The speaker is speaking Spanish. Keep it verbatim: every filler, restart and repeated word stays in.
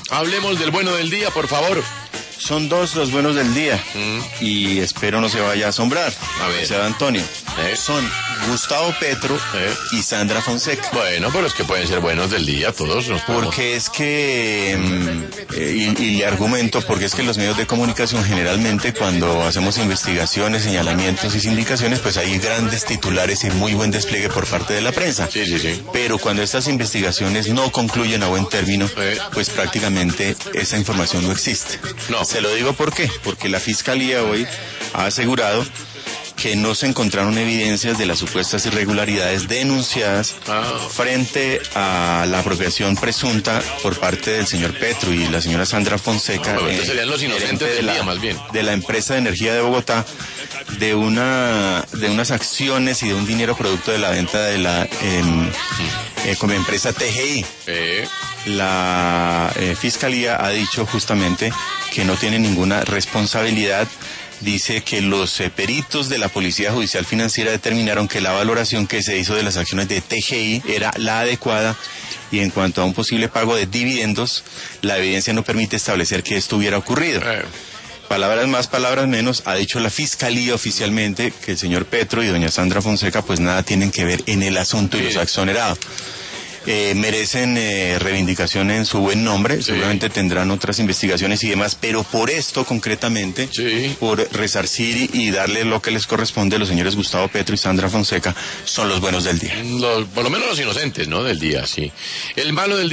Hablemos del bueno del día, por favor. Son dos los buenos del día, Mm. y espero no se vaya a asombrar. A ver. O sea, Antonio, ¿Eh? son Gustavo Petro ¿Eh? y Sandra Fonseca. Bueno, pero es que pueden ser buenos del día, todos nos podemos... Porque es que, mm, eh, y, y le argumento, porque es que los medios de comunicación generalmente cuando hacemos investigaciones, señalamientos y sindicaciones, pues hay grandes titulares y muy buen despliegue por parte de la prensa. Sí, sí, sí. Pero cuando estas investigaciones no concluyen a buen término, Eh. pues prácticamente esa información no existe. No. Se lo digo por qué, porque la Fiscalía hoy ha asegurado que no se encontraron evidencias de las supuestas irregularidades denunciadas Ah. frente a la apropiación presunta por parte del señor Petro y la señora Sandra Fonseca, Ah, bueno, entonces serían los inocentes gerente de del la, día, más bien. de la empresa de energía de Bogotá, de una de unas acciones y de un dinero producto de la venta de la em, eh, como empresa T G I. Eh, La eh, Fiscalía ha dicho justamente que no tiene ninguna responsabilidad. Dice que los eh, peritos de la Policía Judicial Financiera determinaron que la valoración que se hizo de las acciones de T G I era la adecuada, y en cuanto a un posible pago de dividendos, la evidencia no permite establecer que esto hubiera ocurrido. eh. Palabras más, palabras menos, ha dicho la Fiscalía oficialmente que el señor Petro y doña Sandra Fonseca pues nada tienen que ver en el asunto y los ha exonerado. Eh, merecen eh, reivindicación en su buen nombre, Sí. seguramente tendrán otras investigaciones y demás, pero por esto concretamente, Sí. por resarcir y, y darle lo que les corresponde a los señores Gustavo Petro y Sandra Fonseca, son los buenos del día. Los- por lo menos los inocentes, ¿no? Del día, sí. El malo del